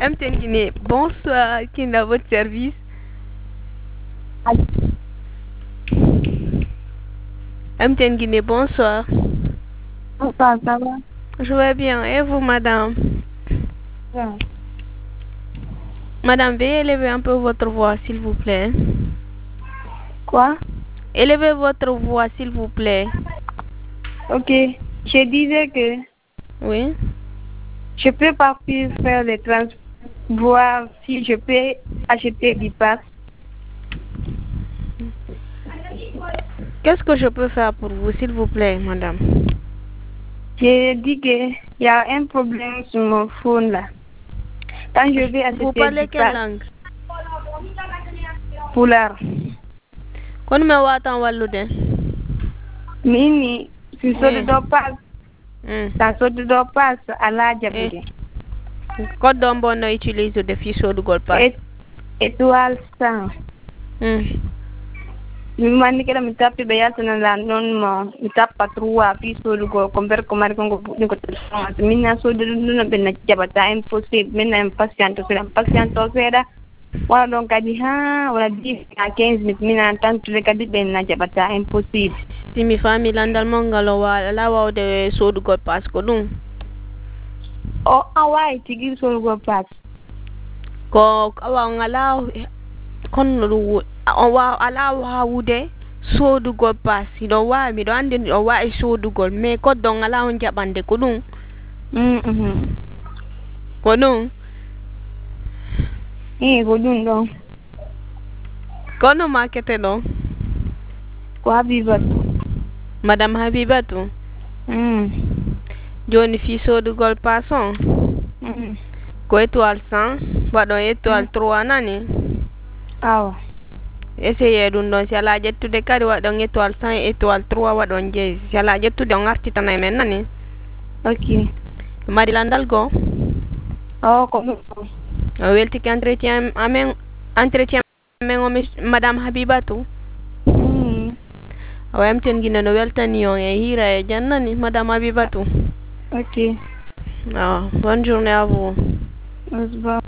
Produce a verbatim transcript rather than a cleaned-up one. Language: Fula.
M T N Guinée, bonsoir, qui est à votre service? M T N Guinée, bonsoir. Bonsoir, ça va? Je vais bien, et vous, madame? Bien. Madame, veuillez élever un peu votre voix, s'il vous plaît. Quoi? Élevez votre voix, s'il vous plaît. Ok, je disais que Oui. je peux partir faire les transports, voir si je peux acheter du pass. Qu'est-ce que je peux faire pour vous, s'il vous plaît, madame? J'ai dit qu'il y a un problème sur mon phone là. Quand je vais acheter Vous parlez du quelle pass, langue? Pulaar. Kon me watan wallude. Mimi, si so Eh. do pass, Mm. ta so do pass ala jabude. Code d'ombo no utilise de fichier de gold pass. Et étoile cent. Mm. Mi mani kala mi tapi be yatana la non mo mi tappa trois fi so go convert ko mari ko ni ko telefon mi na so de no be na jabata impossible men na impatient so impatient so sera wala don kadi ha wala di à quinze minutes mi na tantu le kadi be na jabata impossible Si mi fami landal mongalo wala la wa de so de gold pass ko dum. o awai tigi so go pass Ko awa ngala kon lu awa ala wa wude so de gold pass do wa mi do ande do wa so de gold mais ko don ala on jabande ko dum. mm mhm Ko dum. eh go dum don Ko no market no. ko habibat Madame Habibatu. mm Joni fi so de gold pass on. mm Ko étoile cent wadon étoile trois nani. aw Essayez dun don si ala jettude kadi wadon étoile cent étoile trois wadon jees si ala jettude on arti tan e men nani. ok Mari landal go. oh ko O welti ki entretien amen entretien men o madame Habibatu. mm O M T N Guinée no weltani on e hira e jannani madame Habibatu. ok Ah, bonne journée à vous. Au revoir.